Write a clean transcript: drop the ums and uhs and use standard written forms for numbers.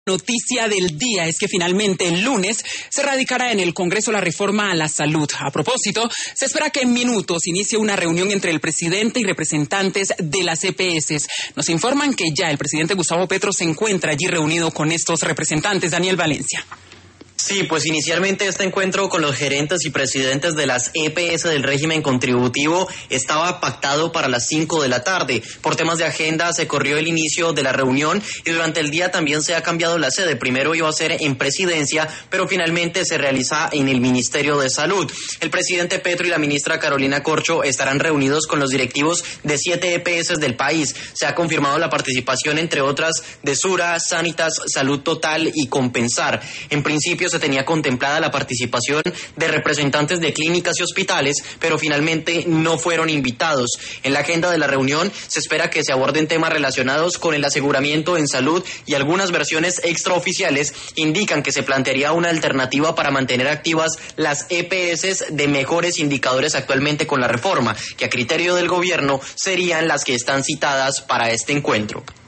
Noticia del día es que finalmente el lunes se radicará en el Congreso la reforma a la salud. A propósito, se espera que en minutos inicie una reunión entre el presidente y representantes de las EPS. Nos informan que ya el presidente Gustavo Petro se encuentra allí reunido con estos representantes. Daniel Valencia. Sí, pues inicialmente este encuentro con los gerentes y presidentes de las EPS del régimen contributivo estaba pactado para las 5 de la tarde. Por temas de agenda se corrió el inicio de la reunión y durante el día también se ha cambiado la sede. Primero iba a ser en Presidencia, pero finalmente se realiza en el Ministerio de Salud. El presidente Petro y la ministra Carolina Corcho estarán reunidos con los directivos de 7 EPS del país. Se ha confirmado la participación, entre otras, de Sura, Sanitas, Salud Total y Compensar. En principio se tenía contemplada la participación de representantes de clínicas y hospitales, pero finalmente no fueron invitados. En la agenda de la reunión se espera que se aborden temas relacionados con el aseguramiento en salud y algunas versiones extraoficiales indican que se plantearía una alternativa para mantener activas las EPS de mejores indicadores actualmente con la reforma, que a criterio del gobierno serían las que están citadas para este encuentro.